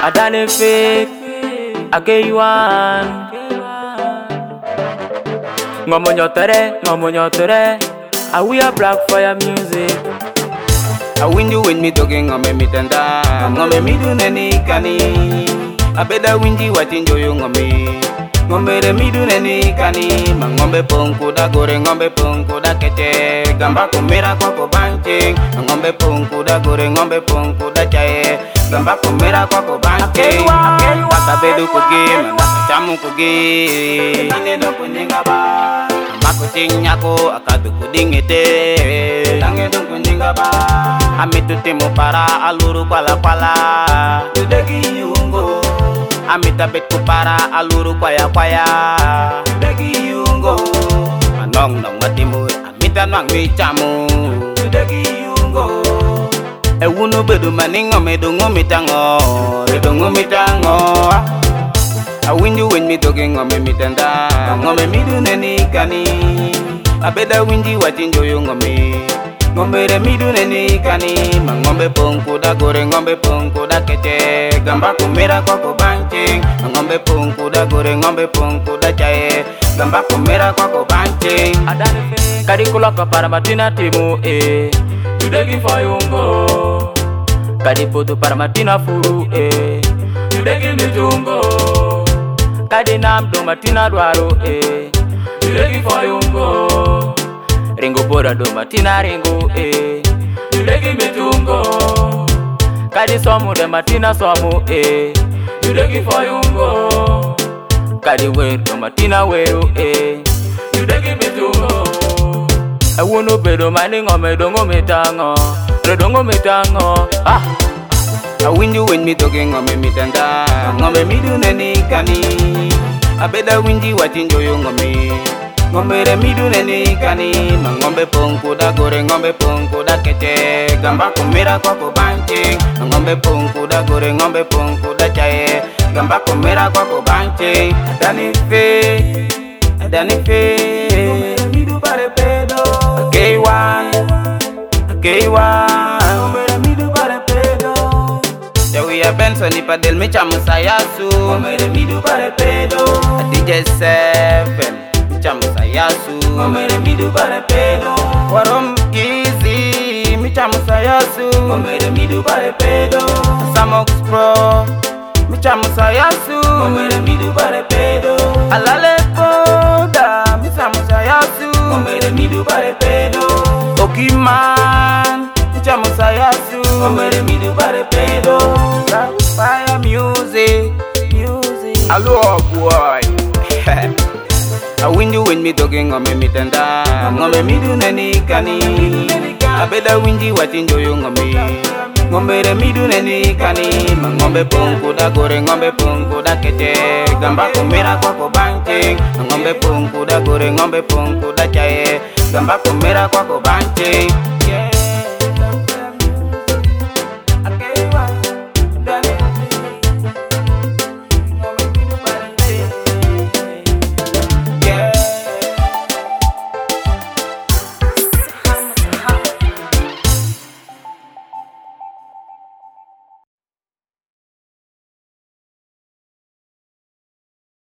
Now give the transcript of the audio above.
I done it fake, I gave you one. Ngomo nyotere, I we are Black Fire Music. I win you when me talking on me tanda, ngome me do neni kani. I better win you what enjoy you ngome. Ngombe me do neni kani, mangombe ponku da gore ngombe ponku da kete, gamba kumera kwa banking, ngombe ponku da gore ngombe ponku da chae, gamba kumera kwa banking. Kata bedu kugi, manasa chamu kugi, tange do kunyinga ba, mako tinyako akadu kudingete, tange do kunyinga ba, amitu timu para aluru kwala, tudegi yungo. Amita bet kupara aluru kwaya Degi yungo Manong nong matimu Amita nwang mi chamu Degi yungo Ewunu bedu maningo medungo mitango Redungo mitango Awinju wen mi toge ngome mitanda Ngome midu neni kani Abeda winji wachinjo yu ngome Ngombe re midu neni kani Mangombe pongku da gore ngombe pongku da kece Gamba kumera kwa banting Ngombe pongku da gore ngombe pongku da chae Gamba kumera kwa banting Kadi kulaka para matina timu Tudegi fayungo Kadi poto para matina furu Tudegi mitungo Kadi namdo matina dwaro Tudegi fayungo Ringo bora do matina ringo Tudegi mitungo Kadi somu de matina somu Tudegi fayungo Kadi weru do matina weru Tudegi mitungo Ewunu bedo maningo medongo mitango Redongo mitango Awinju wen mi toge ngome mitanda Ngome midu neni kani Abeda winji watinjo yu ngome Ngombe re midu neni kani Mangombe pongku da gore ngombe pongku da kece Gamba kumera kwa banting Ngombe pongku da gore ngombe pongku da chae Gamba kumera kwa banting Adani fe Ngombe re midu pare pedo K1 Ngombe re midu pare pedo Jawi ya Benson ipadel micha musayasu Ngombe re midu pare pedo DJ7 Michamusayasu Ngomere midu bare pedo Warom easy Michamusayasu Ngomere midu bare pedo Samox Pro Michamusayasu Ngomere midu bare pedo Alale Koda Michamusayasu Ngomere midu bare pedo Okiman Michamusayasu Ngomere midu bare pedo Fire Music Hello boy Awinju wen mi toge ngome mitanda Ngome midu neni kani Abeda winji watinjo yu ngome Ngombe re midu neni kani Mangombe pongku da gore ngombe pongku da kece Gamba kumera kwa banting Ngombe pongku da gore ngombe pongku da chae Gamba kumera kwa banting